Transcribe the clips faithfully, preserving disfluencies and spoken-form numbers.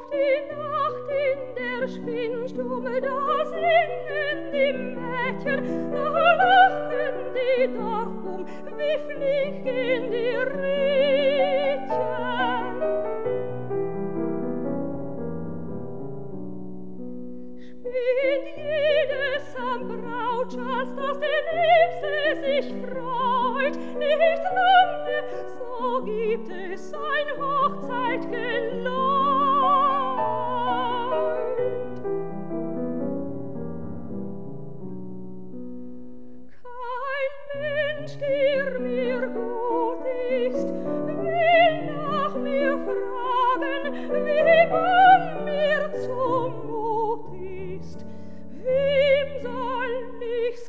die Nacht in der Spinnstube, da singen die Mädchen, da lachen die Dorf um, wie fliegen die Rädchen. Spinnt jedes am Brautschatz, dass der Liebste sich freut, nicht lange, so gibt es ein Hochzeitgeläut. Kein Mensch, der mir gut ist, will nach mir fragen, wie bang mir zumut ist. Wem soll ich's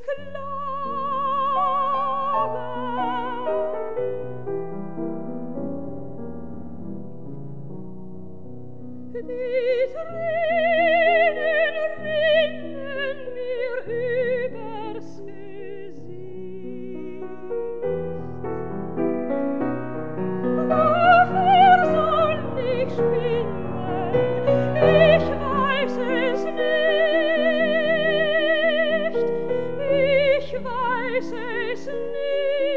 klagen? Die Tränen rinnen mir übers Gesicht. Wofür soll ich spinnen? Ich weiß es nicht. Ich weiß es nicht.